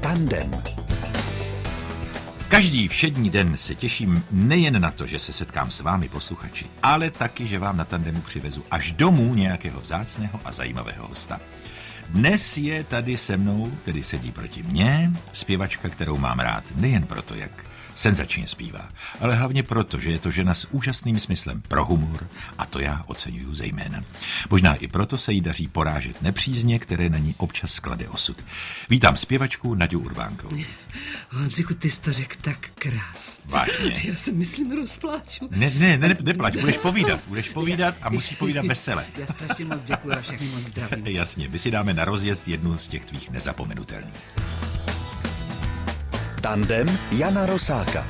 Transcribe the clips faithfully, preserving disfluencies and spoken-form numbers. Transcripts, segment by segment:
Tandem. Každý všední den se těším nejen na to, že se setkám s vámi posluchači, ale taky, že vám na Tandemu přivezu až domů nějakého vzácného a zajímavého hosta. Dnes je tady se mnou, tedy sedí proti mně, zpěvačka, kterou mám rád nejen proto, jak senzačně zpívá, ale hlavně proto, že je to žena s úžasným smyslem pro humor a to já oceňuju zejména. Možná i proto se jí daří porážet nepřízně, které na ní občas sklade osud. Vítám zpěvačku Naďu Urbánkovou. Honziku, ty jsi to řekl tak krásně. Vážně. Já se myslím rozpláču. Ne, ne, ne, neplať, budeš povídat, budeš povídat a musíš povídat vesele. Já strašně moc děkuji a všechny moc zdravím. Jasně, my si dáme na rozjezd jednu z těch tvých nezapomenutelných. Tandem Jana Rosáka.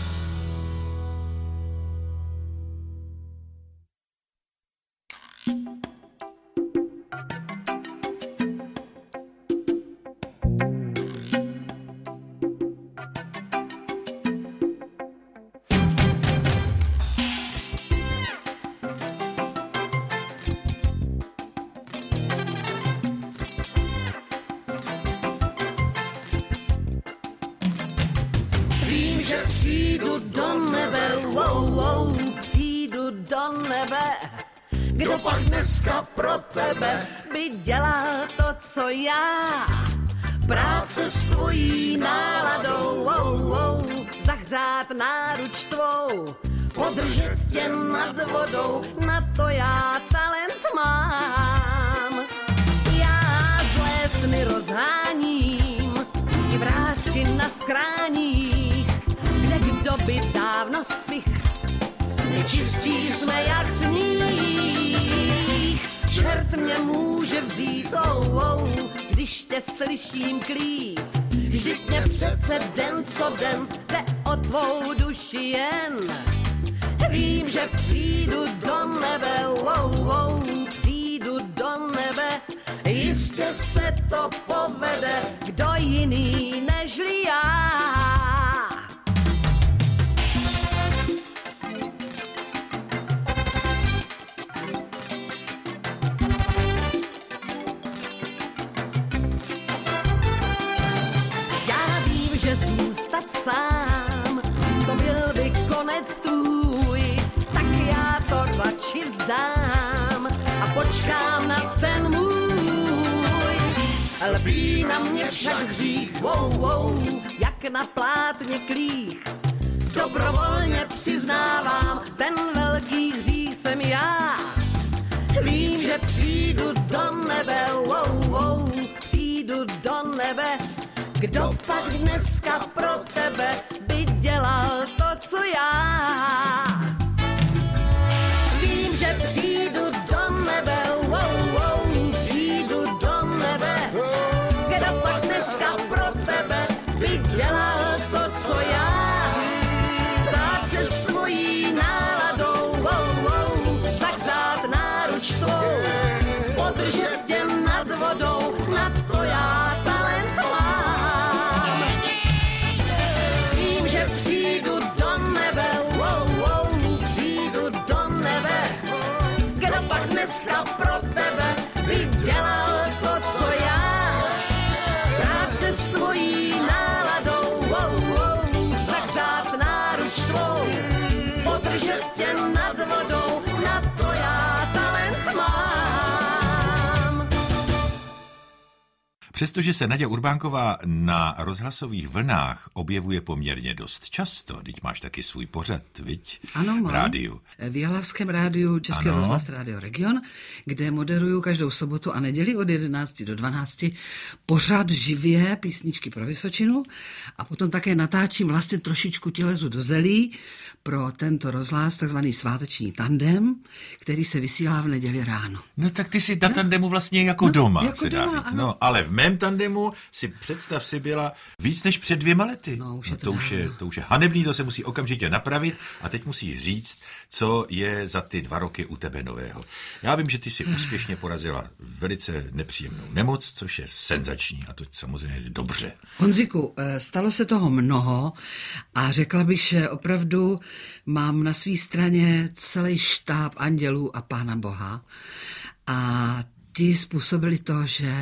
Přijdu do nebe, wow, wow, přijdu do nebe. Kdo pak dneska pro tebe by dělal to, co já? Práce s tvojí náladou, wow, wow, zahřát náruč tvou, podržet tě nad vodou, na to já talent mám. Já zlé sny rozháním, i vrásky na skráních, kdo by dávno spich, nečistí jsme jak sníh. Čert mě může vzít, oh, oh, když tě slyším klít. Vždyť mě přece den co den jde o tvou duši jen. Vím, že přijdu do nebe, oh, oh, přijdu do nebe. Jistě se to povede, kdo jiný nežli já. Sám, to byl by konec tvůj, tak já to radši vzdám a počkám na ten můj. Lpí na mě však hřích, wow, wow, jak na plátně klích. Dobrovolně přiznávám, ten velký hřích jsem já. Vím, že přijdu do nebe, wow, wow, přijdu do nebe. Kdo pak dneska pro tebe by dělal to, co já? Vím, že přijdu do nebe, wow, wow, přijdu do nebe. Kdo pak dneska pro tebe by dělal to, co já? Práce s tvojí náladou, wow, wow, zahřát náruč tvou, podržet tě nad vodou, na to já talent mám. Dneska pro tebe by dělal to, co já. Práce s tvojí náladou, wow, wow, zahřát náruč tvou, podržet tě nad vodou, na to já talent mám. Přestože se Naďa Urbánková na rozhlasových vlnách objevuje poměrně dost často, teď máš taky svůj pořad, viď? Ano, mám. Rádiu. V Jihlavském rádiu, Český ano. rozhlas Rádio Region, kde moderuju každou sobotu a neděli od jedenácti do dvanácti pořad živě písničky pro Vysočinu a potom také natáčím vlastně trošičku tělezu do zelí pro tento rozhlas, takzvaný sváteční tandem, který se vysílá v neděli ráno. No tak ty si na tandemu vlastně jako no, doma, jako se dá doma, říct. No, ale v mém tandemu si představ si byla víc než před dvěma lety. No, už no, je to, to, už je, to už je hanebný, to se musí okamžitě napravit a teď musíš říct, co je za ty dva roky u tebe nového. Já vím, že ty si úspěšně porazila velice nepříjemnou nemoc, což je senzační a to samozřejmě dobře. Honziku, stalo se toho mnoho a řekla bych, že opravdu mám na své straně celý štáb andělů a Pána Boha a ti způsobili to, že,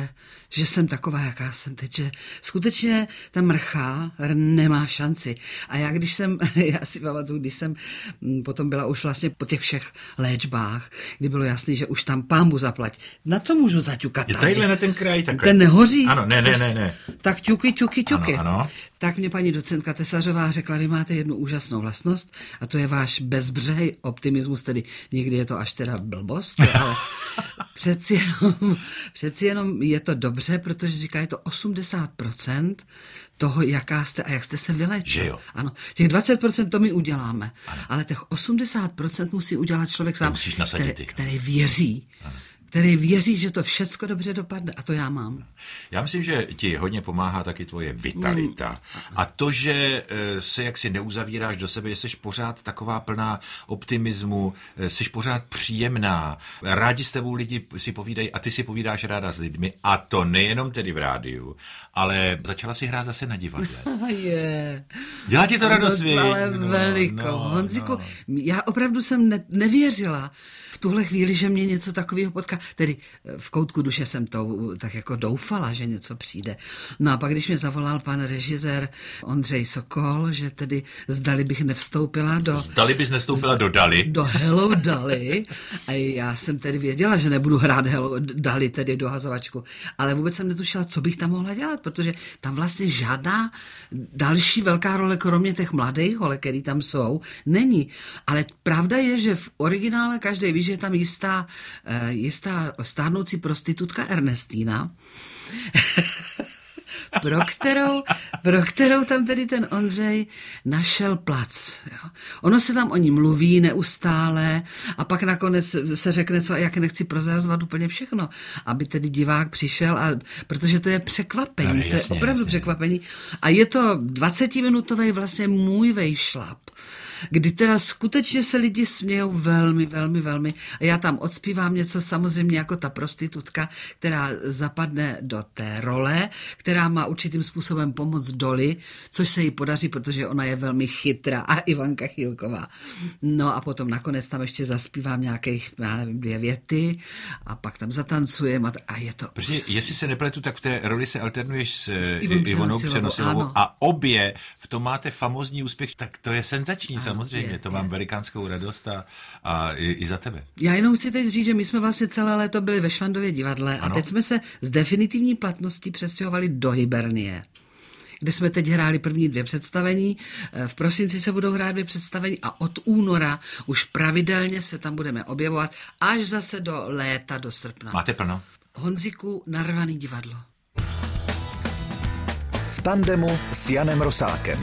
že jsem taková, jaká jsem teď, že skutečně ta mrcha nemá šanci. A já když jsem, já si pamatuju, když jsem potom byla už vlastně po těch všech léčbách, kdy bylo jasný, že už tam pámbu zaplať. Na to můžu zaťukat tady. Tadyhle na ten kraj takhle. Ten nehoří. Ano, ne, ne, ne, ne. Tak ťuky, ťuky, ťuky. Ano, ano. Tak mě paní docentka Tesařová řekla, že máte jednu úžasnou vlastnost a to je váš bezbřehej optimismus, tedy někdy je to až teda blbost, ale přeci jenom, přeci jenom je to dobře, protože říká, je to osmdesát procent toho, jaká jste a jak jste se vylečil. Že jo. Ano, těch dvacet procent to my uděláme, ano. Ale těch osmdesát procent musí udělat člověk sám, který, který věří. Ano. který věří, že to všecko dobře dopadne a to já mám. Já myslím, že ti hodně pomáhá taky tvoje vitalita. Mm. A to, že se jaksi neuzavíráš do sebe, že jsi pořád taková plná optimismu, jsi pořád příjemná, rádi s tebou lidi si povídají a ty si povídáš ráda s lidmi a to nejenom tedy v rádiu, ale začala si hrát zase na divadle. Je. Dělá ti to radost, no, ale no, veliko. No, Honziku, no. Já opravdu jsem ne- nevěřila v tuhle chvíli, že mě něco takového potká. Tedy v koutku duše jsem to tak jako doufala, že něco přijde. No a pak, když mě zavolal pan režisér Ondřej Sokol, že tedy zdali bych nevstoupila do... Zdali bys nevstoupila do Dali. Do Hello Dali. A já jsem tedy věděla, že nebudu hrát Hello Dali, tedy dohazovačku. Ale vůbec jsem netušila, co bych tam mohla dělat, protože tam vlastně žádná další velká role, kromě těch mladých holek, který tam jsou, není. Ale pravda je, že v originále každý ví, že je tam jistá, jistá stárnoucí prostitutka Ernestína, pro kterou, pro kterou tam tedy ten Ondřej našel plac. Jo. Ono se tam o ní mluví neustále a pak nakonec se řekne, co a jak nechci prozrazovat úplně všechno, aby tedy divák přišel, a, protože to je překvapení, no, jasně, to je opravdu jasně. překvapení. A je to dvacetiminutový vlastně můj vejšlap, kdy teda skutečně se lidi smějou velmi, velmi, velmi. A já tam odspívám něco samozřejmě jako ta prostitutka, která zapadne do té role, která má určitým způsobem pomoct Doli, což se jí podaří, protože ona je velmi chytrá a Ivanka Chýlková. No a potom nakonec tam ještě zaspívám nějakých, já nevím, dvě věty a pak tam zatancujem a, a je to... Protože už... jestli se nepletu, tak v té roli se alternuješ s, s Ivonou Přenosilovou a obě v tom máte famózní úspěch, tak to je senzační. Ano. Samozřejmě, je, to mám je. velikánskou radost a, a i, i za tebe. Já jenom chci teď říct, že my jsme vlastně celé léto byli ve Švandově divadle ano. A teď jsme se z definitivní platností přestěhovali do Hibernie, kde jsme teď hráli první dvě představení. V prosinci se budou hrát dvě představení a od února už pravidelně se tam budeme objevovat až zase do léta, do srpna. Máte plno? Honziku, narvaný divadlo. V tandemu s Janem Rosákem.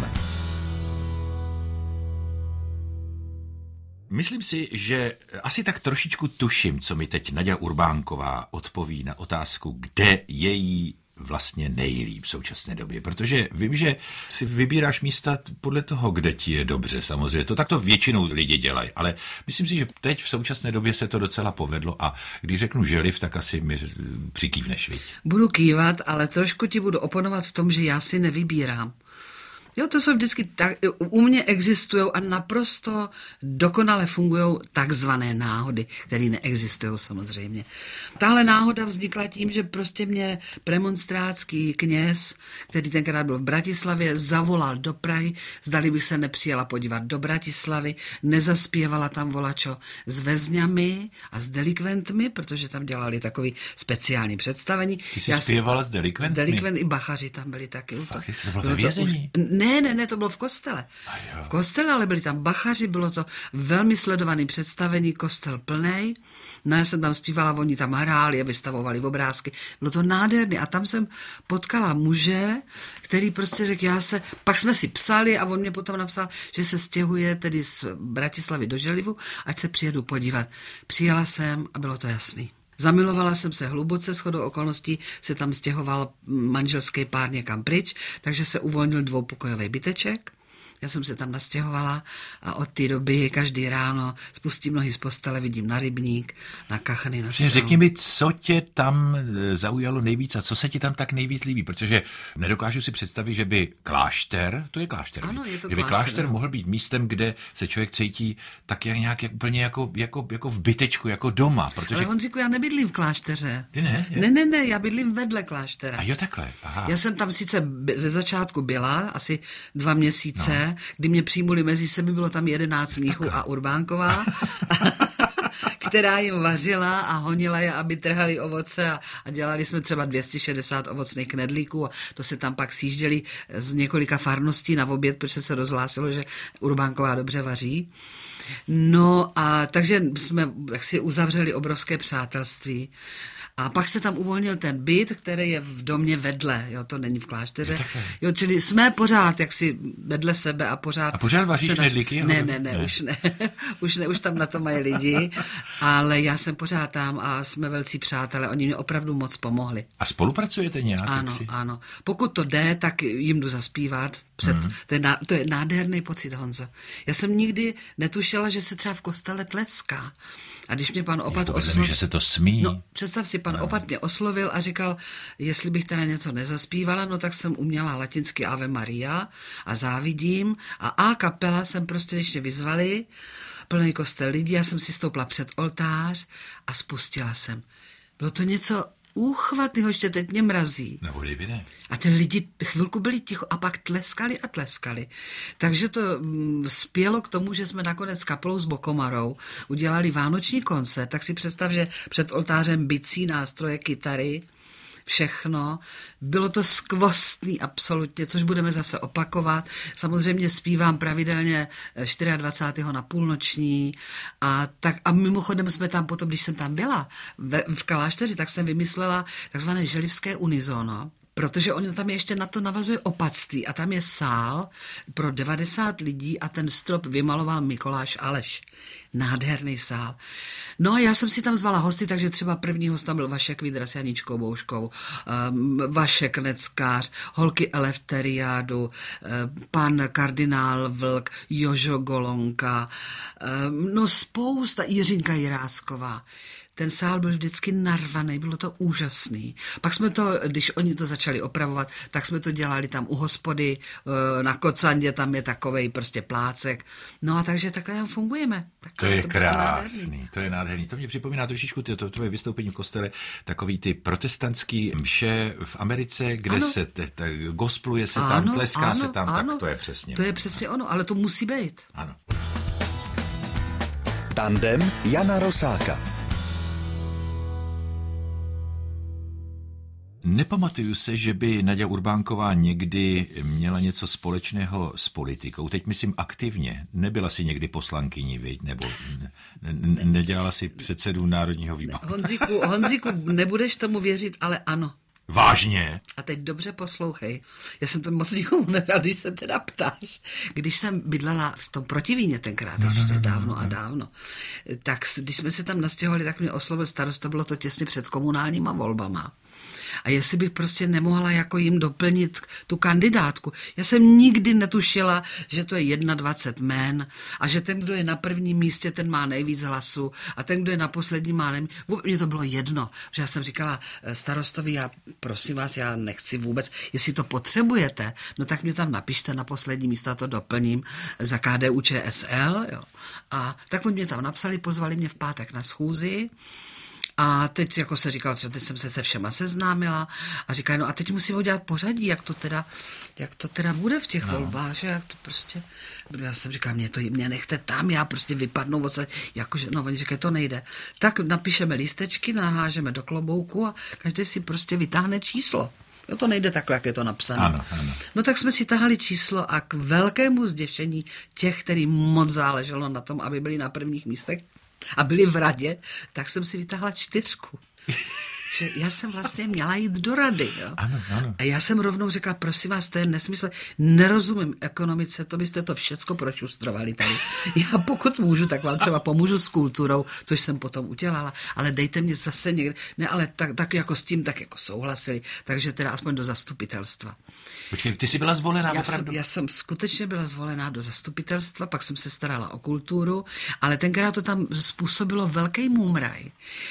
Myslím si, že asi tak trošičku tuším, co mi teď Naďa Urbánková odpoví na otázku, kde je jí vlastně nejlíp v současné době, protože vím, že si vybíráš místa podle toho, kde ti je dobře, samozřejmě. To takto většinou lidi dělají, ale myslím si, že teď v současné době se to docela povedlo a když řeknu želiv, tak asi mi přikývneš, viď? Budu kývat, ale trošku ti budu oponovat v tom, že já si nevybírám. Jo, to jsou vždycky tak, u mě existují a naprosto dokonale fungují takzvané náhody, které neexistují samozřejmě. Tahle náhoda vznikla tím, že prostě mě premonstrátský kněz, který tenkrát byl v Bratislavě, zavolal do Prahy, zdali bych se nepřijela podívat do Bratislavy, nezaspěvala tam volačo s väzňami a s delikventmi, protože tam dělali takový speciální představení. Ty jsi zpěvala s delikventmi? S delikventmi, i bachaři tam byli taky. Fakt, to bylo ve vězení? Ne, ne, ne, to bylo v kostele. V kostele, ale byli tam bachaři, bylo to velmi sledované představení, kostel plnej. No, já jsem tam zpívala, oni tam hráli a vystavovali obrázky. Bylo to nádherné a tam jsem potkala muže, který prostě řekl, já se, pak jsme si psali a on mě potom napsal, že se stěhuje tedy z Bratislavy do Želivu, ať se přijedu podívat. Přijela jsem a bylo to jasný. Zamilovala jsem se hluboce, shodou okolností se tam stěhoval manželský pár někam pryč, takže se uvolnil dvoupokojový byteček Já jsem se tam nastěhovala a od té doby každý ráno spustím nohy z postele, vidím na rybník, na kachny, na stranu. Řekni mi, co tě tam zaujalo nejvíc a co se ti tam tak nejvíc líbí, protože nedokážu si představit, že by klášter, to je klášter, ano, je to že by klášter, klášter no. mohl být místem, kde se člověk cítí tak nějak jak, úplně jako, jako, jako v bytečku, jako doma. Protože... Ale Honzíku, já nebydlím v klášteře. Ty ne? Je? Ne, ne, ne, já bydlím vedle kláštera. A jo, takhle, aha. Já jsem tam sice ze začátku byla, asi dva měsíce, no. kdy mě přijmuli mezi sebe, bylo tam jedenáct mnichů a Urbánková, která jim vařila a honila je, aby trhali ovoce a, a dělali jsme třeba dvě stě šedesát ovocných knedlíků a to se tam pak sjížděli z několika farností na oběd, protože se rozhlásilo, že Urbánková dobře vaří. No a takže jsme si uzavřeli obrovské přátelství. A pak se tam uvolnil ten byt, který je v domě vedle, jo, to není v klášteře. Jo, čili jsme pořád jaksi vedle sebe a pořád... A pořád vaříš knedlíky? Ne, ne, ne, ne, už ne. už ne, už tam na to mají lidi, ale já jsem pořád tam a jsme velcí přátelé, oni mě opravdu moc pomohli. A spolupracujete nějak? Ano, jaksi? ano. Pokud to jde, tak jim jdu zaspívat. Před, hmm. to, je ná, to je nádherný pocit, Honzo. Já jsem nikdy netušila, že se třeba v kostele tleská. A když mě pan opat oslovil... že se to smí. No, představ si, pan no. opat mě oslovil a říkal, jestli bych teda něco nezaspívala, no tak jsem uměla latinsky Ave Maria a závidím a a kapela jsem prostě, když mě vyzvali, plný kostel lidí, já jsem si stoupla před oltář a spustila jsem. Bylo to něco úchvatného, ještě teď mě mrazí. Nebo kdyby ne. A ty lidi chvilku byli ticho a pak tleskali a tleskali. Takže to mm, spělo k tomu, že jsme nakonec s kapelou s Bokomarou udělali vánoční koncert. Tak si představ, že před oltářem bicí, nástroje, kytary, všechno. Bylo to skvostný absolutně, což budeme zase opakovat. Samozřejmě zpívám pravidelně dvacátého čtvrtého na půlnoční a, tak, a mimochodem jsme tam potom, když jsem tam byla ve, v klášteři, tak jsem vymyslela takzvané želivské unizono, protože oni tam ještě na to navazuje opatství a tam je sál pro devadesát lidí a ten strop vymaloval Mikoláš Aleš. Nádherný sál. No a já jsem si tam zvala hosty, takže třeba první host tam byl Vašek Vidra s Janičkou Bouškou, um, Vašek Neckář, holky Elefteriádu, um, pan kardinál Vlk, Jožo Golonka, um, no spousta, Jiřinka Jirásková. Ten sál byl vždycky narvaný, bylo to úžasný. Pak jsme to, když oni to začali opravovat, tak jsme to dělali tam u hospody, na Kocandě, tam je takovej prostě plácek. No a takže takhle tam fungujeme. Takhle to je to krásný, nádherný. To je nádherný. To mě připomíná trošičku to, to tvoje vystoupení v kostele, takový ty protestantský mše v Americe, kde ano. se te, te, gospluje se ano, tam, tleská ano, se tam, ano. Tak to je přesně. To je přesně ono, ale to musí být. Ano. Tandem Jana Rosáka. Nepamatuju se, že by Naďa Urbánková někdy měla něco společného s politikou. Teď myslím aktivně. Nebyla si někdy poslankyní, viď? Nebo ne, ne, nedělala si předsedu Národního výboru. Honzíku, Honzíku, nebudeš tomu věřit, ale ano. Vážně? A teď dobře poslouchej. Já jsem to moc nikomu nedal, když se teda ptáš. Když jsem bydlela v tom Protivíně tenkrát, no, ještě no, no, dávno no, no. a dávno, tak když jsme se tam nastěhovali, tak mě oslovil starosta, bylo to těsně před komunálníma volbama. A jestli bych prostě nemohla jako jim doplnit tu kandidátku. Já jsem nikdy netušila, že to je dvacet jedna jmén a že ten, kdo je na prvním místě, ten má nejvíc hlasů a ten, kdo je na posledním, má nejvíc. Mně to bylo jedno, že já jsem říkala starostovi, já prosím vás, já nechci vůbec, jestli to potřebujete, no tak mě tam napište na poslední místo a to doplním za K D U Č S L. Jo. A tak oni mě tam napsali, pozvali mě v pátek na schůzi. A teď jako se říkal, že teď jsem se se všema seznámila a říkají, no a teď musíme udělat pořadí, jak to teda, jak to teda bude v těch no. volbách, že jak to prostě, já jsem říkal, mě to mě nechte tam, já prostě vypadnu odsaď, jakože, no oni říkají, to nejde. Tak napíšeme lístečky, nahážeme do klobouku a každý si prostě vytáhne číslo. Jo, to nejde takhle, jak je to napsané. Ano, ano. No tak jsme si tahali číslo a k velkému zděšení těch, kterým moc záleželo na tom, aby byli na prvních místech, a byli v radě, tak jsem si vytáhla čtyřku. že já jsem vlastně měla jít do rady. Jo? Ano, ano. A já jsem rovnou řekla, prosím vás, to je nesmysl, nerozumím ekonomice, to byste to všecko prošustrovali tady. Já pokud můžu, tak vám třeba pomůžu s kulturou, což jsem potom udělala, ale dejte mě zase někde, ne, ale tak, tak jako s tím tak jako souhlasili, takže teda aspoň do zastupitelstva. Počkej, ty jsi byla zvolená já opravdu? Jsem, já jsem skutečně byla zvolená do zastupitelstva, pak jsem se starala o kulturu, ale tenkrát to tam způsobilo velký můmraj.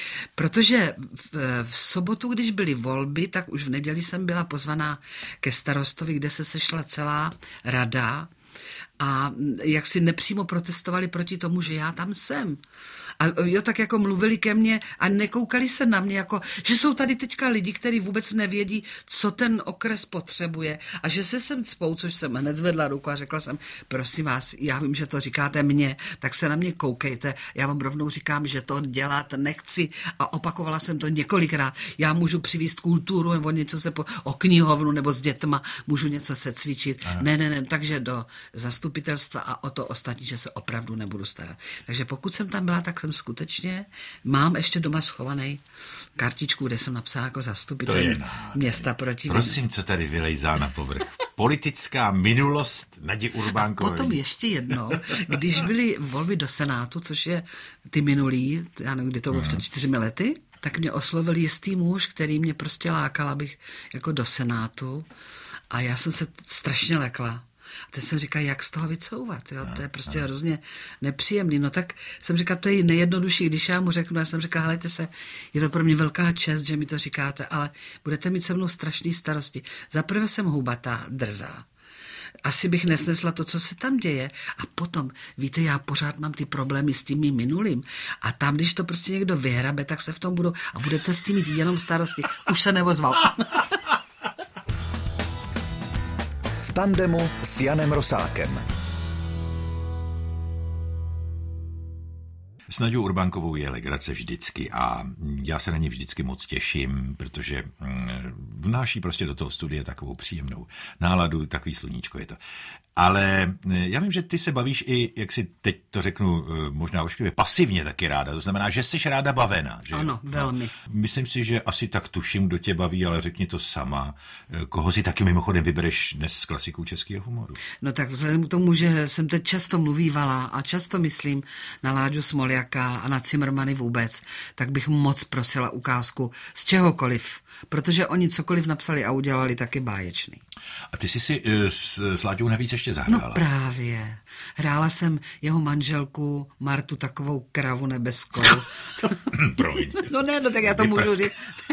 Protože v, v sobotu, když byly volby, tak už v neděli jsem byla pozvaná ke starostovi, kde se sešla celá rada a jak si nepřímo protestovali proti tomu, že já tam jsem. A jo, tak jako mluvili ke mně a nekoukali se na mě, jako, že jsou tady teďka lidi, kteří vůbec nevědí, co ten okres potřebuje a že se sem cpou, což jsem hned zvedla ruku a řekla jsem, prosím vás, já vím, že to říkáte mně, tak se na mě koukejte, já vám rovnou říkám, že to dělat nechci a opakovala jsem to několikrát. Já můžu přivízt kulturu nebo něco se po, o knihovnu nebo s dětma, můžu něco se cvičit. Aha. Ne, ne, ne, takže do zastupitelstva a o to ostatní, že se opravdu nebudu starat. Takže pokud jsem tam byla, tak jsem skutečně, mám ještě doma schovaný kartičku, kde jsem napsala jako zastupitel města proti. Prosím, co tady vylejzá na povrch. Politická minulost Nadě Urbánkové. Potom ještě jednou, když byly volby do Senátu, což je ty minulý, já nevím, kdy to bylo před čtyřmi lety, tak mě oslovil jistý muž, který mě prostě lákal, abych jako do Senátu a já jsem se strašně lekla. A teď jsem říkal, jak z toho vycouvat, jo? To je prostě hrozně nepříjemný. No tak jsem říkal, to je nejjednodušší, když já mu řeknu, já jsem říkal, helejte se, je to pro mě velká čest, že mi to říkáte, ale budete mít se mnou strašný starosti. Zaprvé jsem hubatá, drzá. Asi bych nesnesla to, co se tam děje. A potom, víte, já pořád mám ty problémy s tím mým minulým. A tam, když to prostě někdo vyhrabe, tak se v tom budu a budete s tím mít jenom starosti. Už se nevozval. Tandemu s Janem Rosákem. S Naďou Urbánkovou je legrace vždycky a já se na ně vždycky moc těším, protože vnáší prostě do toho studia takovou příjemnou náladu, takový sluníčko je to. Ale já vím, že ty se bavíš i, jak si teď to řeknu, možná ošklivě, pasivně taky ráda. To znamená, že jsi ráda bavená. Že? Ano, velmi. No, myslím si, že asi tak tuším, kdo tě baví, ale řekni to sama. Koho si taky mimochodem vybereš dnes z klasiků českého humoru? No tak vzhledem k tomu, že jsem teď často mluvívala a často myslím na Láďu Smoljaka a na Cimrmany vůbec, tak bych moc prosila ukázku z čehokoliv, protože oni cokoliv napsali a udělali, taky báječný. A ty jsi si s, s Láďou navíc ještě zahrála. No právě. Hrála jsem jeho manželku Martu, takovou kravu nebeskou. No ne, no tak já to můžu říct.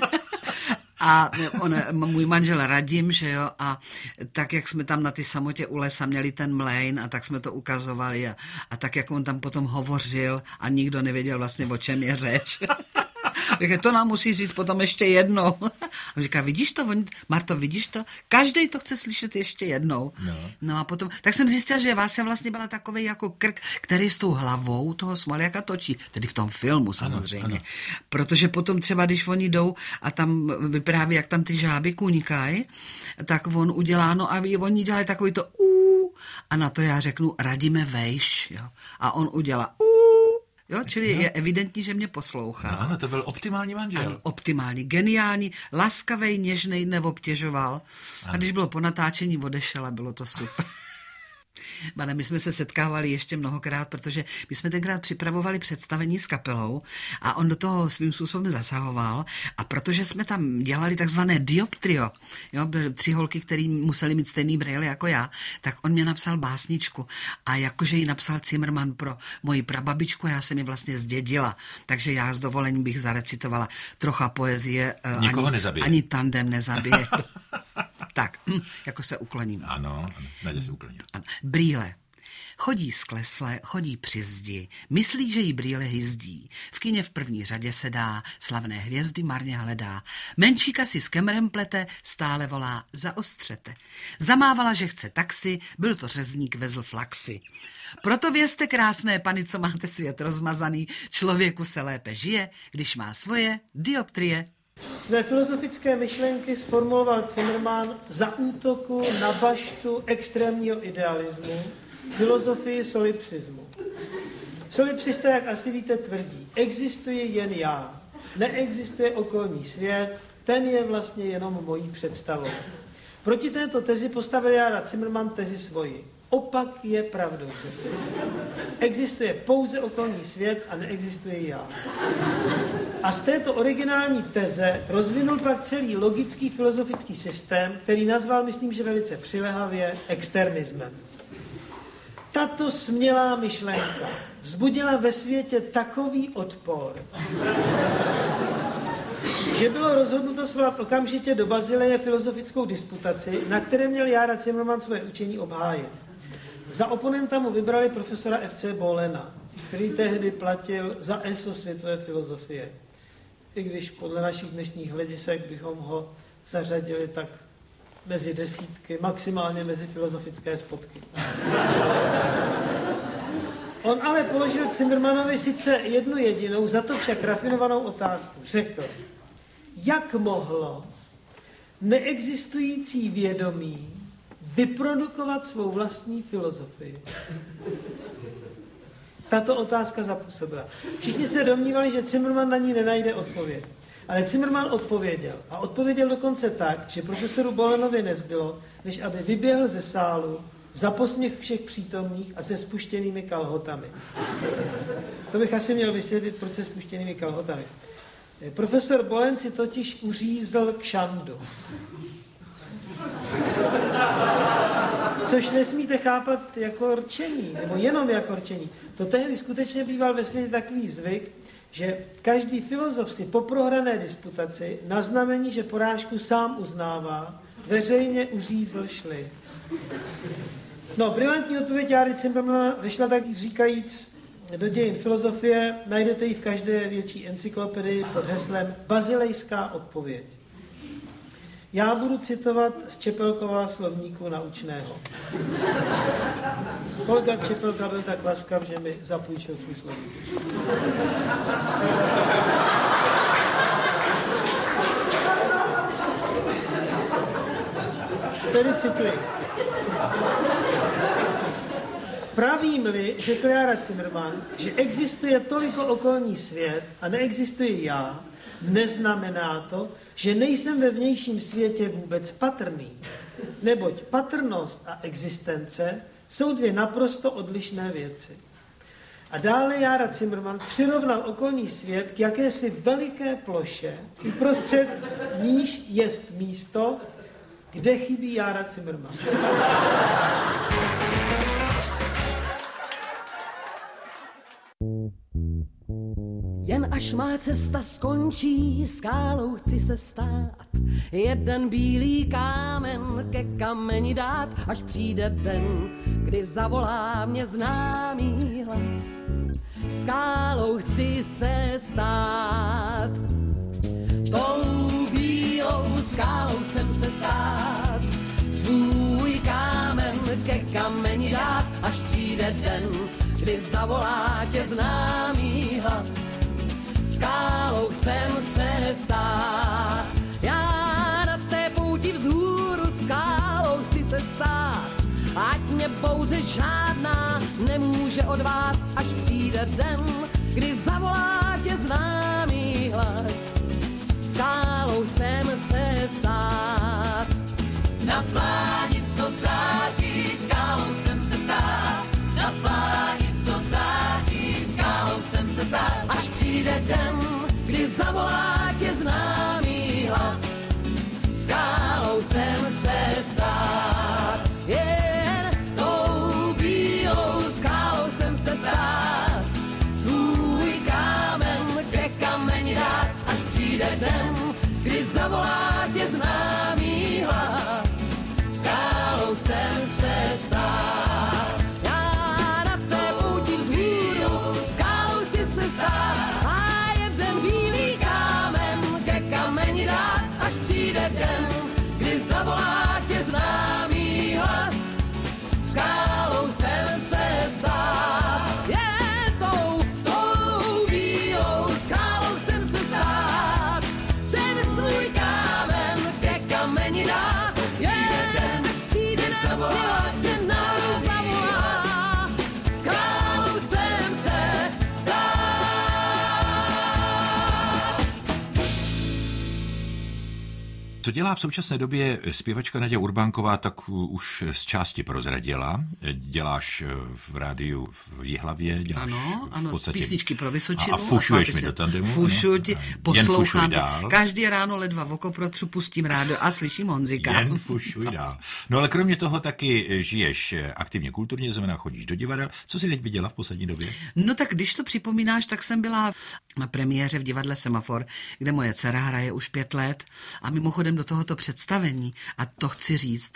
A on, můj manžel Radim, že jo, a tak, jak jsme tam na ty samotě u lesa měli ten mlejn a tak jsme to ukazovali a, a tak, jak on tam potom hovořil a nikdo nevěděl vlastně, o čem je řeč. Říká, to nám musí říct potom ještě jednou. A říká, vidíš to, Marto, vidíš to? Každej to chce slyšet ještě jednou. No. No a potom, tak jsem zjistila, že vás jsem vlastně byla takovej jako krk, který s tou hlavou toho Smoljaka točí. Tedy v tom filmu samozřejmě. Ano, ano. Protože potom třeba, když oni jdou a tam vypráví, jak tam ty žáby kunikají, tak on udělá, no a oni dělají takový to ú, a na to já řeknu, Radime, vejš, jo. A on udělá ú. Jo, čili no. Je evidentní, že mě poslouchá. No ano, to byl optimální manžel. Ano, optimální, geniální, laskavej, něžnej, neobtěžoval. Ano. A když bylo po natáčení, odešel a bylo to super. Bane, my jsme se setkávali ještě mnohokrát, protože my jsme tenkrát připravovali představení s kapelou a on do toho svým způsobem zasahoval a protože jsme tam dělali takzvané dioptrio, jo, byly tři holky, které museli mít stejný brejle jako já, tak on mě napsal básničku a jakože ji napsal Cimrman pro moji prababičku, já jsem ji vlastně zdědila, takže já s dovolením bych zarecitovala trocha poezie. Nikoho ani, nezabije. Ani tandem nezabije. Tak, jako se ukloním. Ano, Nadě se ukloním. Brýle. Chodí sklesle, chodí při zdi, myslí, že jí brýle hyzdí. V kině v první řadě sedá, slavné hvězdy marně hledá. Menšíka si s kemrem plete, stále volá, zaostřete. Zamávala, že chce taxi, byl to řezník, vezl flaxy. Proto vězte, krásné pany, co máte svět rozmazaný, člověku se lépe žije, když má svoje dioptrie. Své filozofické myšlenky sformuloval Cimrman za útoku na baštu extrémního idealismu, filozofii solipsismu. Solipsisté, jak asi víte, tvrdí, existuje jen já. neexistuje okolní svět, ten je vlastně jenom mojí představou. Proti této tezi postavil Jára Cimrman tezi svoji. Opak je pravdou. Existuje pouze okolní svět a neexistuje já. A z této originální teze rozvinul pak celý logický filozofický systém, který nazval, myslím, že velice přilehavě, externismem. Tato smělá myšlenka vzbudila ve světě takový odpor, že bylo rozhodnuto svolat okamžitě do Bazileje filozofickou disputaci, na které měl Jára Cimrman svoje učení obhájit. Za oponenta mu vybrali profesora F C Bolena, který tehdy platil za eso světové filozofie. I když podle našich dnešních hledisek bychom ho zařadili tak mezi desítky, maximálně mezi filozofické spodky. On ale položil Cimrmanovi sice jednu jedinou, za to však rafinovanou otázku. Řekl, jak mohlo neexistující vědomí vyprodukovat svou vlastní filozofii? Tato otázka zapůsobila. Všichni se domnívali, že Cimrman na ní nenajde odpověď. Ale Cimrman odpověděl. A odpověděl dokonce tak, že profesoru Bolenovi nezbylo, než aby vyběhl ze sálu za posměch všech přítomných a se spuštěnými kalhotami. To bych asi měl vysvětlit, proč se spuštěnými kalhotami. Profesor Bolen si totiž uřízl kšandu. Což nesmíte chápat jako rčení, nebo jenom jako rčení. To tehdy skutečně býval ve světě takový zvyk, že každý filozof si po prohrané disputaci na znamení, že porážku sám uznává, veřejně uřízl šli. No, brilantní odpověď Járy Cimrmana vešla tak říkajíc do dějin filozofie, najdete ji v každé větší encyklopedii pod heslem Bazilejská odpověď. Já budu citovat z Čepelkova slovníku naučného. Kolega Čepelka byl tak laskav, že mi zapůjčil svůj slovník. Tedy cituji. Pravím-li, řekl Jára Cimrman, že existuje toliko okolní svět a neexistuje já, neznamená to, že nejsem ve vnějším světě vůbec patrný. Neboť patrnost a existence jsou dvě naprosto odlišné věci. A dále Jára Cimrman přirovnal okolní svět k jakési veliké ploše, uprostřed níž jest místo, kde chybí Jára Cimrman. Jen až má cesta skončí, skálou chci se stát, jeden bílý kámen ke kameni dát, až přijde den, kdy zavolá mě známý hlas. Skálou chci se stát, tou bílou skálou chcem se stát, svůj kámen ke kameni dát, až přijde den, kdy zavolá tě známý hlas. Skálou chcem se stát, já na té pouti vzhůru skálou chci se stát, ať mě pouze žádná nemůže odvát, až přijde den, kdy zavolá tě známý hlas. Skálou chcem se stát, na pláni, co září, skálou chcem se stát, na pláni, co září, skálou chcem se stát, až přijde den, kdy zavolá tě známý hlas. Skálou chcem se stát, jen tou bílou skálou chcem se stát, svůj kámen ke kameni dát, až přijde den, kdy zavolá tě známý hlas. Skálou chcem se stát, já na té pouti vzhůru skálou chci se stát, a je ten bílý kámen Co dělá v současné době zpěvačka Naďa Urbánková, tak už z části prozradila. Děláš v rádiu v Jihlavě, děláš ano, ano, v podstatě... písničky pro Vysočinu. A, a fušuješ mi do tandemu. Fušu ti, poslouchám. Dál. Každý ráno ledva v okoprotřu pustím rádio a slyším Honzika. Jen fušuj dál. No ale kromě toho taky žiješ aktivně kulturně, znamená chodíš do divadel. Co jsi teď viděla v poslední době? No tak když to připomínáš, tak jsem byla na premiéře v divadle Semafor, kde moje dcera hraje už pět let a mimochodem do tohoto představení, a to chci říct,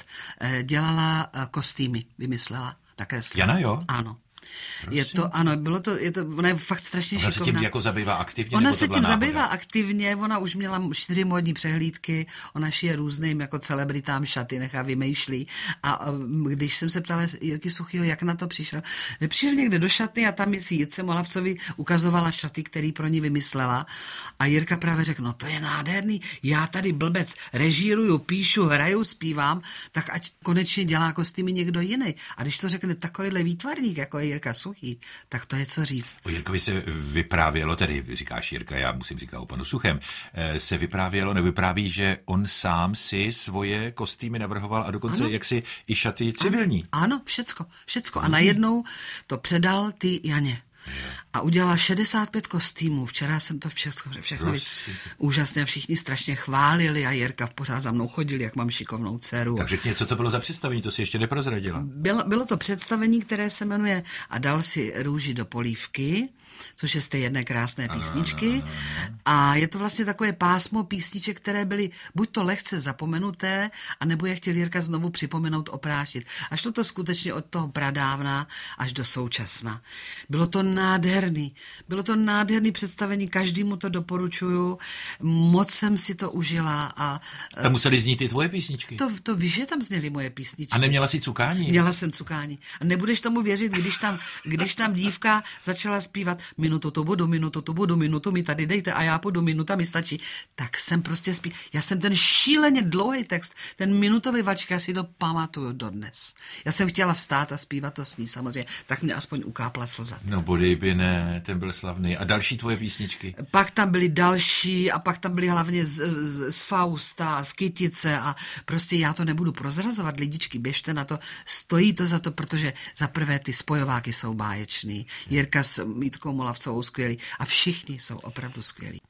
dělala kostýmy, vymyslela také slova. Jana, jo? Ano. Prosím. Je to, ano, bylo to, je to, ona je fakt strašně ona šikovná. Ona se tím jako zabývá aktivně? Ona nebo se to tím náhoda? zabývá aktivně, ona už měla čtyři módní přehlídky, ona šije různým jako celebritám šaty, nechá vymýšlí. A když jsem se ptala Jirky Suchýho, jak na to přišel, přišel někde do šatny a tam si Jitce Molavcovi ukazovala šaty, který pro ní vymyslela. A Jirka právě řekl, no to je nádherný, já tady blbec režíruju, píšu, hraju, zpívám, tak ať konečně dělá kostýmy někdo jiný. A když to řekne takovýhle výtvarník, jako je Jirka Suchý, tak to je co říct. O Jirkovi se vyprávělo, tedy říkáš Jirka, já musím říkat o panu Suchem, se vyprávělo, nevypráví, že on sám si svoje kostýmy navrhoval a dokonce ano. jaksi i šaty civilní. Ano, ano všecko, všecko. A najednou to předal ty Janě. A udělala šedesát pět kostýmů. Včera jsem to všechno, všechno úžasně, všichni strašně chválili a Jirka pořád za mnou chodil, jak mám šikovnou dceru. Tak řekni, co to bylo za představení, to si ještě neprozradila. Bylo, bylo to představení, které se jmenuje A dal si růži do polívky, což je z té jedné krásné písničky. Ano, ano, ano. A je to vlastně takové pásmo písniček, které byly buď to lehce zapomenuté, anebo je chtěl Jirka znovu připomenout, oprášit. A šlo to skutečně od toho pradávna až do současna. Bylo to nádherný. Bylo to nádherný představení, každému to doporučuju. Moc jsem si to užila. A tam museli znít i tvoje písničky. To, to víš, že tam zněly moje písničky. A neměla jsi cukání? Měla jsem cukání. A nebudeš tomu věřit, když tam, když tam dívka začala zpívat minutu to budu, minutu to budu, minutu mi tady dejte a já půjdu, minuta mi stačí. Tak jsem prostě zpí... Já jsem ten šíleně dlouhý text, ten minutový vačka, já si to pamatuju dodnes. Já jsem chtěla vstát a zpívat to s ní samozřejmě, tak mě aspoň ukápla slza. No bodej by ne, ten byl slavný. A další tvoje písničky? Pak tam byly další a pak tam byly hlavně z, z, z Fausta, z Kytice a prostě já to nebudu prozrazovat, lidičky, běžte na to, stojí to za to, protože za prvé ty spojováky jsou báječný. Jirka s Mítkou Molavcovou skvělý a všichni jsou opravdu skvělí.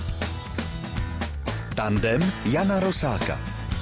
Tandem Jana Rosáka.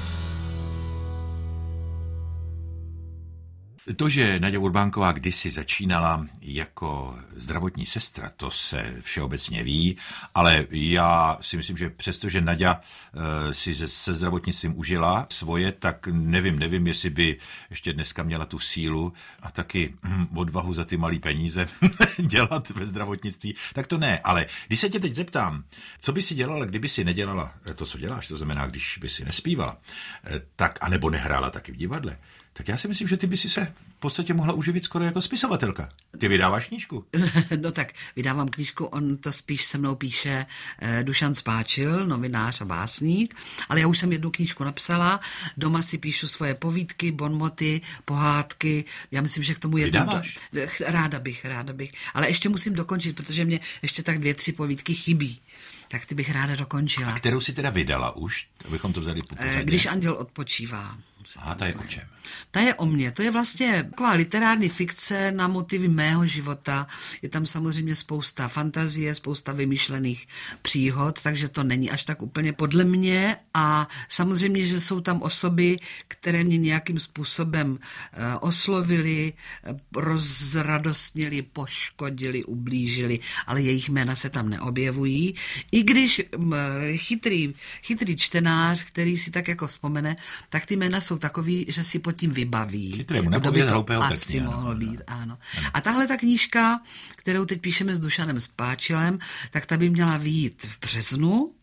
To, že Naďa Urbánková kdysi začínala jako zdravotní sestra, to se všeobecně ví, ale já si myslím, že přestože Naďa e, si se, se zdravotnictvím užila svoje, tak nevím, nevím, jestli by ještě dneska měla tu sílu a taky hm, odvahu za ty malý peníze dělat ve zdravotnictví, tak to ne. Ale když se tě teď zeptám, co by si dělala, kdyby si nedělala to, co děláš, to znamená, když by si nespívala, tak, anebo nehrála taky v divadle, tak já si myslím, že ty by si se v podstatě mohla uživit skoro jako spisovatelka. Ty vydáváš knížku? No tak, vydávám knížku, on to spíš se mnou píše eh, Dušan Spáčil, novinář a básník, ale já už jsem jednu knížku napsala, doma si píšu svoje povídky, bonmoty, pohádky, já myslím, že k tomu jednu... Vydáváš? Ráda bych, ráda bych, ale ještě musím dokončit, protože mě ještě tak dvě, tři povídky chybí. Tak ty bych ráda dokončila. A kterou si teda vydala už, abychom to vzali po pořadě? Když anděl odpočívá. A ta je o čem? Ta je o mně. To je vlastně taková literární fikce na motivy mého života. Je tam samozřejmě spousta fantazie, spousta vymyšlených příhod, takže to není až tak úplně podle mě. A samozřejmě, že jsou tam osoby, které mě nějakým způsobem oslovily, rozradostnili, poškodili, ublížili, ale jejich jména se tam neobjevují. I když chytrý, chytrý čtenář, který si tak jako vzpomene, tak ty jména jsou takový, že si pod tím vybaví. Chytrému, nebo by to hloupého asi trkně, mohlo ano, být, ano. ano. A tahle ta knížka, kterou teď píšeme s Dušanem Spáčilem, tak ta by měla vyjít v březnu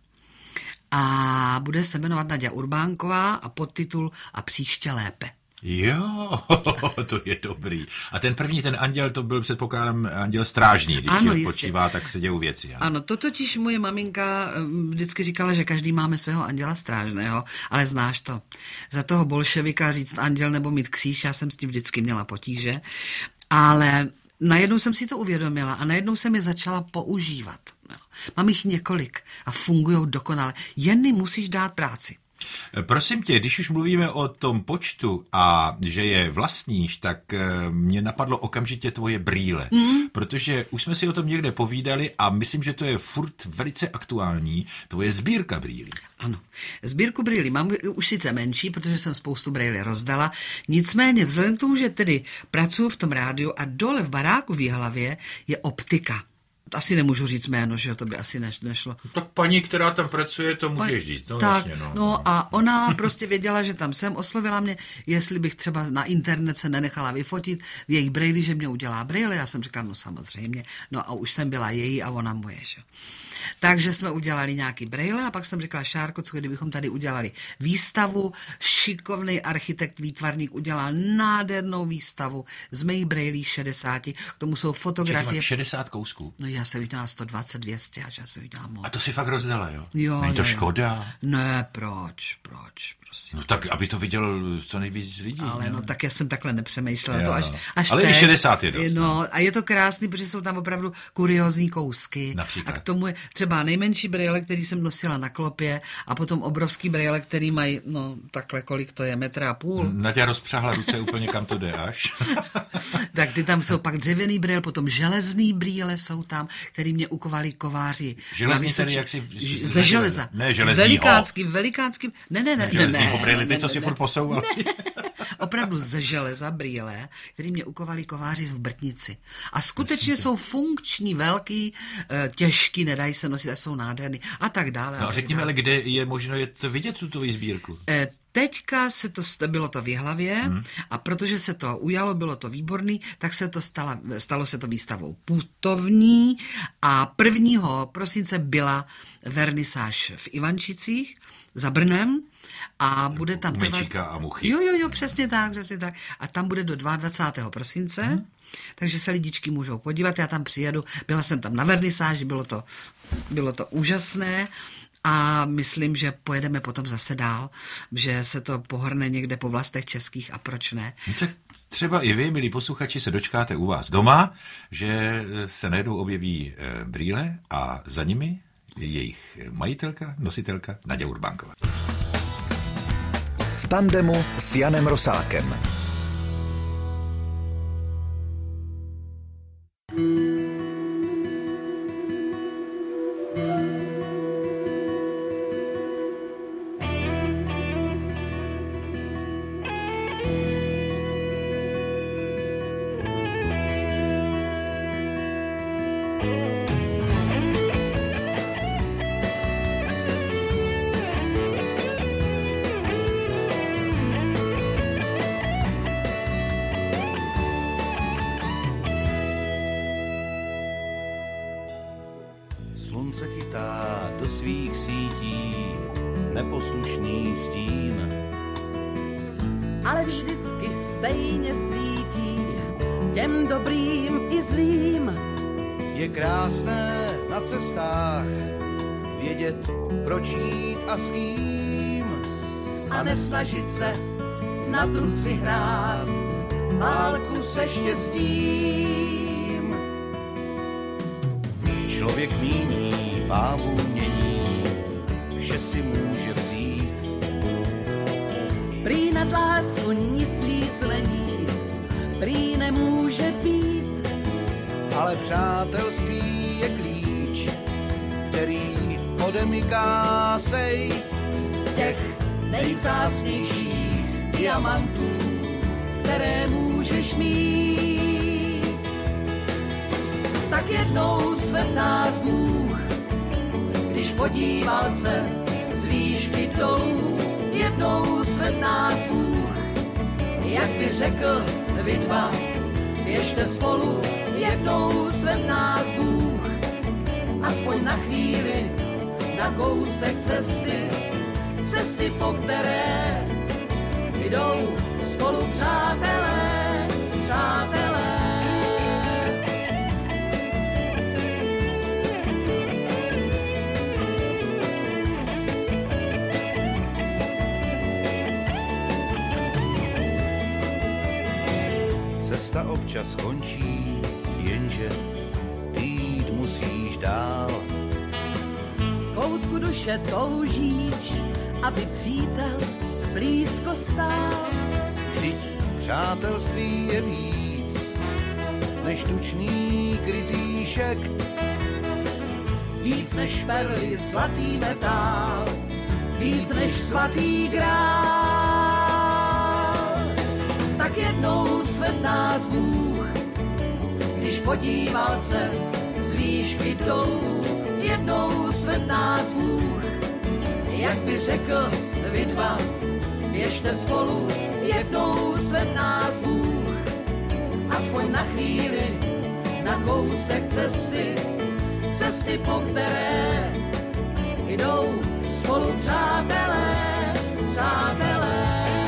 a bude se jmenovat Naďa Urbánková a podtitul A příště lépe. Jo, to je dobrý. A ten první, ten anděl, to byl předpokládám anděl strážný, když ano, ti odpočívá, tak se dějou věci. Ano. ano, to totiž moje maminka vždycky říkala, že každý máme svého anděla strážného, ale znáš to. Za toho bolševika říct anděl nebo mít kříž, já jsem s tím vždycky měla potíže, ale najednou jsem si to uvědomila a najednou jsem je začala používat. No. Mám jich několik a fungujou dokonale. Jen musíš dát práci. Prosím tě, když už mluvíme o tom počtu a že je vlastníš, tak mě napadlo okamžitě tvoje brýle, mm. protože už jsme si o tom někde povídali a myslím, že to je furt velice aktuální, tvoje sbírka brýlí. Ano, sbírku brýlí mám už sice menší, protože jsem spoustu brýlí rozdala, nicméně vzhledem k tomu, že tedy pracuji v tom rádiu a dole v baráku v Jihlavě je optika. Asi nemůžu říct jméno, že to by asi nešlo. Tak paní, která tam pracuje, to můžeš říct. No, tak, jasně, no, no a ona prostě věděla, že tam jsem, oslovila mě, jestli bych třeba na internet se nenechala vyfotit v jejich brýli, že mě udělá brýle. Já jsem říkala, no samozřejmě. No a už jsem byla její a ona moje, že? Takže jsme udělali nějaký brýle a pak jsem říkala, Šárko, co kdybychom tady udělali výstavu, šikovný architekt, výtvarník udělal nádhernou výstavu z mých brýlí šedesáti, k tomu jsou fotografie. šedesát kousků? No já jsem viděla sto dvacet, dvě stě, až já jsem viděla moc. A to si fakt rozdala, jo? Jo, Není to jo, škoda? Ne, proč, proč, prosím. No tak, aby to viděl co nejvíc lidí. Ale ne? no tak já jsem takhle nepřemýšlela. To až, až ale teď. i šedesát je dost. No a je to krásný, protože jsou tam opravdu kuriózní kousky. Například. A k tomu je třeba nejmenší brýle, který jsem nosila na klopě a potom obrovský brýle, který mají, no takhle kolik to je, metra a půl. Naďa rozpřáhla ruce úplně kam to jde až. Tak ty tam jsou pak dřevěný brýle, potom železný brýle jsou tam, který mě ukovali kováři. Železný tedy jak si... Ze železa. Ne, železnýho. Velikánský, velikánský, ne, ne, ne. Železnýho brýle, ty, co si furt posouval. Opravdu ze železa brýle, který mě ukovali kováři v Brtnici. A skutečně jsou funkční, velký, těžký, nedají se nosit, a jsou nádherný a tak dále. No a řekněme, ale kde je možno je to vidět, tu tvoji sbírku? E, Teďka se to, bylo to v Jihlavě hmm. a protože se to ujalo, bylo to výborný, tak se to stala, stalo se to výstavou putovní a prvního prosince byla vernisáž v Ivančicích za Brnem a bude tam... U Menšíka a Muchy. Jo, jo, jo, přesně tak, přesně tak. A tam bude do dvacátého druhého prosince, hmm. takže se lidičky můžou podívat, já tam přijedu, byla jsem tam na vernisáži, bylo to, bylo to úžasné. A myslím, že pojedeme potom zase dál, že se to pohrne někde po vlastech českých a proč ne. No tak třeba i vy, milí posluchači, se dočkáte u vás doma, že se najednou objeví brýle a za nimi je jejich majitelka, nositelka Naďa Urbánková. V tandemu s Janem Rosákem. Slunce chytá do svých sítí neposlušný stín. Ale vždycky stejně svítí těm dobrým i zlým. Je krásné na cestách vědět, proč jít a s kým. A nesnažit se na truc vyhrát válku se štěstím. Člověk míní, bábu mění, vše si může vzít. Prý nad lásku nic víc není, prý nemůže být. Ale přátelství je klíč, který odemyká sejf Těch nejvzácnějších diamantů, které můžeš mít. Tak jednou zvedl nás Bůh, když podíval se z výšky dolů. Jednou zvedl nás Bůh, jak by řekl vy dva, běžte spolu. Jednou zvedl nás Bůh, aspoň na chvíli, na kousek cesty, cesty, po které jdou spolu přátelé, přátelé. Cesta občas končí, jenže ty jít musíš dál. V koutku duše toužíš aby přítel blízko stál. Vždyť přátelství je víc než tučný krytýšek, Víc než perly zlatý metál, víc než svatý grál. Tak jednou svedl nás Bůh, když podíval se z výšky dolů. Jednou svedl nás Bůh, jak by řekl vy dva, běžte spolu. Jednou svedl nás Bůh, aspoň na chvíli, na kousek cesty, cesty, po které jdou spolu přátelé, přátelé.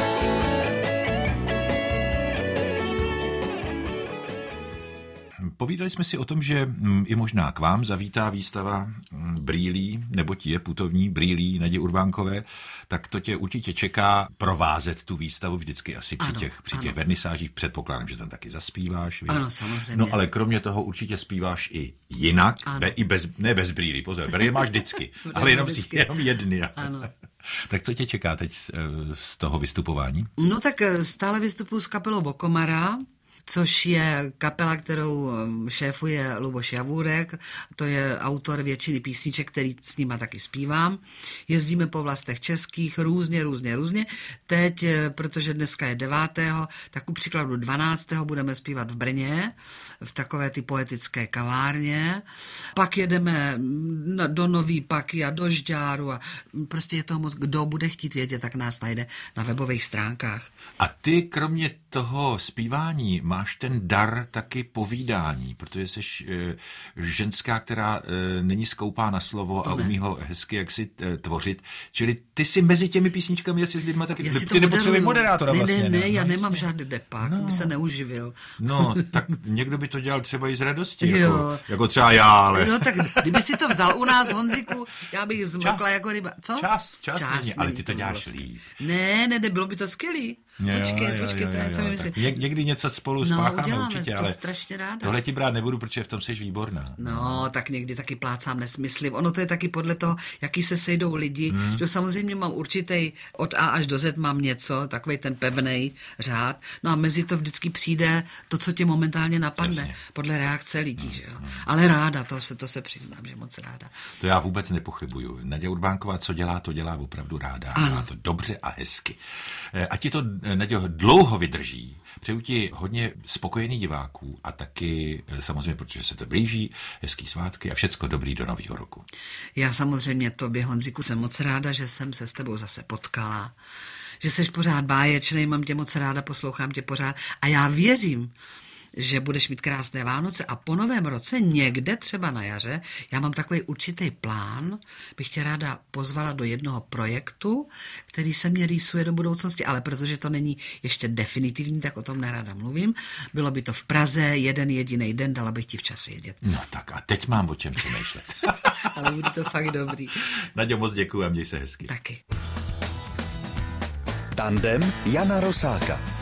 Povídali jsme si o tom, že i možná k vám zavítá výstava brýlí, nebo ti je putovní brýlí Nadě Urbánkové, tak to tě určitě čeká provázet tu výstavu vždycky asi při ano, těch, při ano. těch vernisážích. Předpokládám, že tam taky zaspíváš. Víš? Ano, samozřejmě. No ale kromě toho určitě zpíváš i jinak, be, i bez, ne bez brýlí, pozor, brýle máš vždycky, ale jenom, si, jenom jedny. Ano. Tak co tě čeká teď z, z toho vystupování? No tak stále vystupuji s kapelou Bokomara, což je kapela, kterou šéfuje Luboš Javůrek, to je autor většiny písniček, který s nima taky zpívám. Jezdíme po vlastech českých různě, různě, různě. Teď, protože dneska je devátého, tak ku příkladu dvanáctého budeme zpívat v Brně, v takové ty poetické kavárně. Pak jedeme do Nový Paky a do Žďáru a prostě je toho moc, kdo bude chtít vědět, tak nás najde na webových stránkách. A ty kromě toho zpívání máš ten dar taky povídání, protože jsi e, ženská, která e, není skoupá na slovo to a ne. umí ho hezky jaksi e, tvořit. Čili ty si mezi těmi písničkami, jestli s lidma taky... Ty nepotřebuješ moderátora ne, vlastně. Ne, ne, ne, já no, nemám jasně. žádný depák, no. by se neuživil. No, tak někdo by to dělal třeba i z radosti, jako, jako třeba já, ale... No tak kdyby si to vzal u nás, Honziku, já bych zmokla jako ryba. Co? Čas, čas, čas není, ale ty to není děláš vlastně. líp. Ne, ne, ne, bylo by to skvělý. Počkej, jo, počkej, jo, jo, co mi jo, myslím. Něk, někdy něco spolu No, spácháme uděláme, určitě, to ale strašně ráda. tohle ti brát nebudu, protože v tom jsi výborná. No, tak někdy taky plácám nesmysly. Ono to je taky podle toho, jaký se sejdou lidi. Hmm. Že samozřejmě mám určitý od A až do Z mám něco, takový ten pevnej řád. No a mezi to vždycky přijde to, co tě momentálně napadne. Jasně. Podle reakce lidí, že jo. Ale ráda, to se, to se přiznám, že moc ráda. To já vůbec nepochybuju. Nadě Urbánková, co dělá, to dělá opravdu ráda. Ano. Dělá to dobře a hezky. A ti to, Nadě, dlouho vydrží. Přeju ti hodně spokojených diváků a taky samozřejmě, protože se to blíží, hezký svátky a všecko dobrý do nového roku. Já samozřejmě tobě, Honziku, jsem moc ráda, že jsem se s tebou zase potkala. Že seš pořád báječnej, mám tě moc ráda, poslouchám tě pořád a já věřím, že budeš mít krásné Vánoce a po novém roce někde třeba na jaře, já mám takový určitý plán, bych tě ráda pozvala do jednoho projektu, který se mě rýsuje do budoucnosti, ale protože to není ještě definitivní, tak o tom nerada mluvím. Bylo by to v Praze jeden jediný den, dala bych ti včas vědět. No tak a teď mám o čem přemýšlet. Ale bude to fakt dobrý. Nadě, moc děkuji a měj se hezky. Taky. Tandem Jana Rosáka.